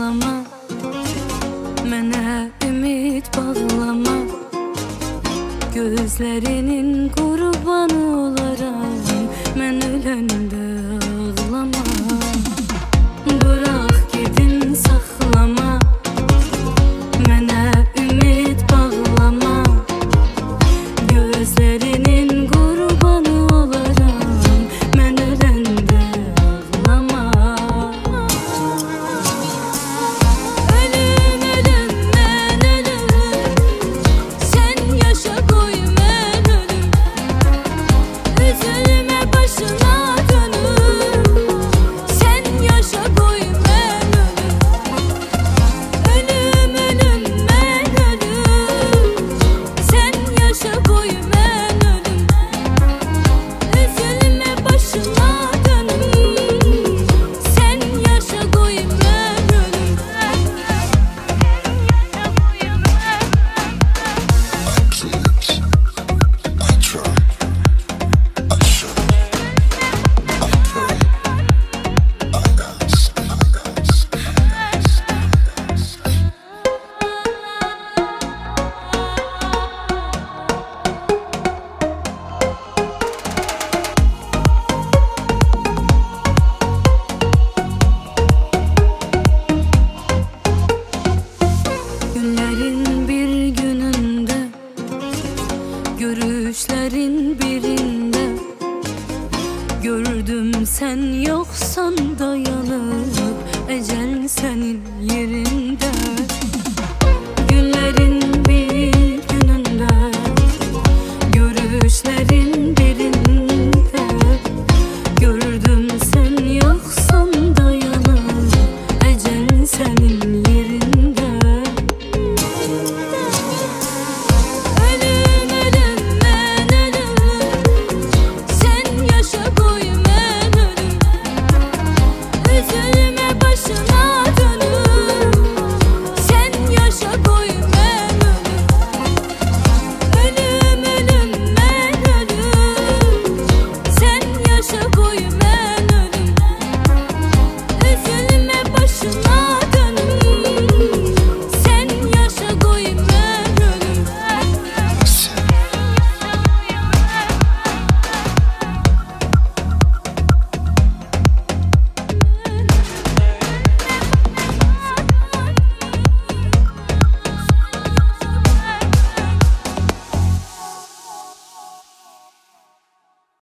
saxlama, mənə ümid bağlama. Gözlərinin qurbanı olaram, mən öləndə ağlama. Bırax gedin saxlama, mənə ümid bağlama. Gözlərinin qurbanı olaram, mən öləndə ağlama. Ölüm, ölüm, mən ölüm, sən yaşa qoy mən ölüm. Üzülmə başına dönüm, sən yaşa qoy mən ölüm. Ölüm, ölüm, mən ölüm, sən yaşa qoy mən ölüm. Üzülmə başına dönüm, sən yaşa qoy mən ölüm. Günlerin bir gününde, görüşlerin birinde gördüm sen yoksan dayanıp ecel senin yerinde.